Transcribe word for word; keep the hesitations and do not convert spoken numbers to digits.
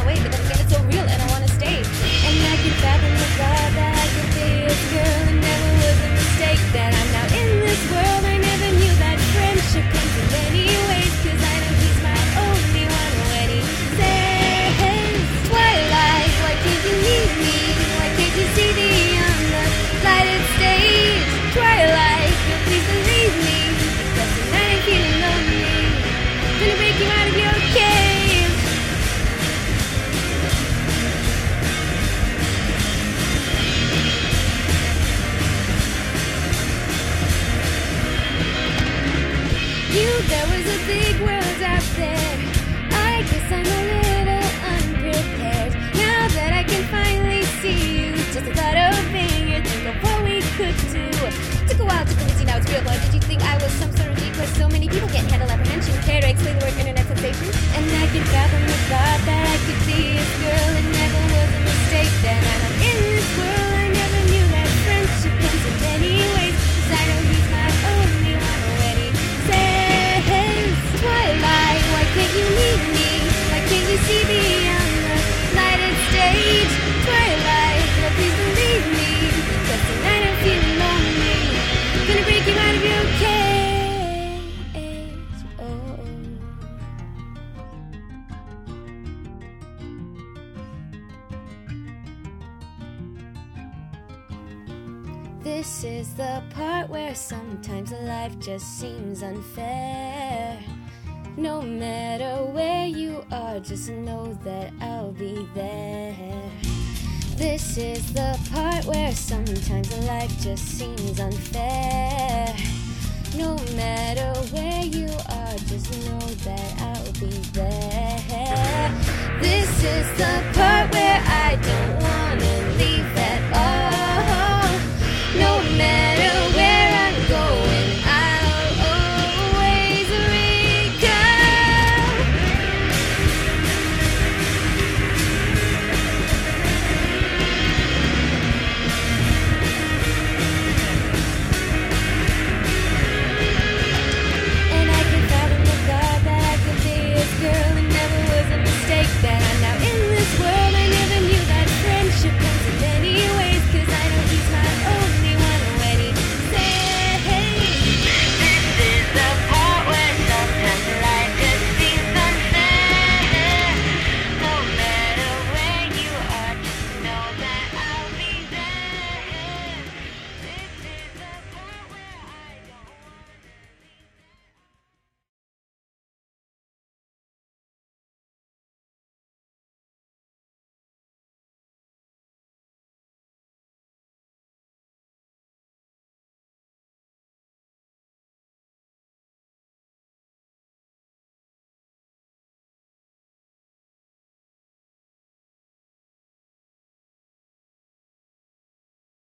away, but then again it's so real and I wanna stay. And I can fathom the thought that I could be a girl. It never was a mistake that I'm now in this world. I never knew that friendship comes in many ways, cause I know he's my only one. When he says, Twilight, why can't you leave me? Why can't you see me on the lighted stage? Twilight, you'll please believe me, because tonight I'm feeling lonely. Gonna break you out of your cave. You, there was a big world out there. I guess I'm a little unprepared. Now that I can finally see you, just the thought of being here, think of what we could do. Took a while to convince you now it's real, but did you think I was some sort of geek where so many people can't handle apprehension? Care to explain the word internet sensation? And I can fathom the thought that I could be a girl. It never was a mistake that I'm in this world. I never knew that friendship comes in many ways, cause I know he's my only one. When he says, Twilight, why can't you leave me? Why can't you see me on the lighted stage? Twilight, no, please believe me, because tonight I'm feeling lonely. Gonna break you out of your cage. Oh. This is the part where sometimes life just seems unfair. No matter where you are, just know that I'll be there. This is the part where sometimes life just seems unfair. No matter where you are, just know that I'll be there. This is the part where I don't wanna